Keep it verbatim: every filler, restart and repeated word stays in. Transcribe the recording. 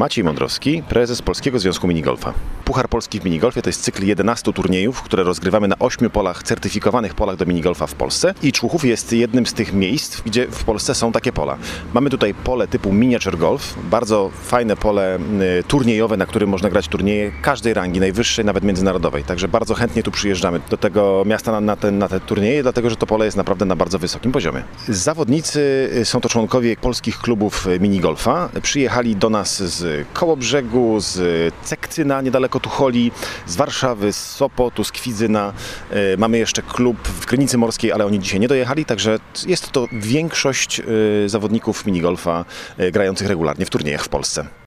Maciej Mądrowski, prezes Polskiego Związku Minigolfa. Puchar Polski w minigolfie to jest cykl jedenastu turniejów, które rozgrywamy na ośmiu polach, certyfikowanych polach do minigolfa w Polsce. I Człuchów jest jednym z tych miejsc, gdzie w Polsce są takie pola. Mamy tutaj pole typu miniature golf, bardzo fajne pole y, turniejowe, na którym można grać turnieje każdej rangi, najwyższej, nawet międzynarodowej. Także bardzo chętnie tu przyjeżdżamy do tego miasta na, na, te, na te turnieje, dlatego że to pole jest naprawdę na bardzo wysokim poziomie. Zawodnicy są to członkowie polskich klubów minigolfa. Przyjechali do nas z Kołobrzegu, z Cekcyna, niedaleko Tucholi, z Warszawy, z Sopotu, z Kwidzyna. Mamy jeszcze klub w Krynicy Morskiej, ale oni dzisiaj nie dojechali, także jest to większość zawodników minigolfa grających regularnie w turniejach w Polsce.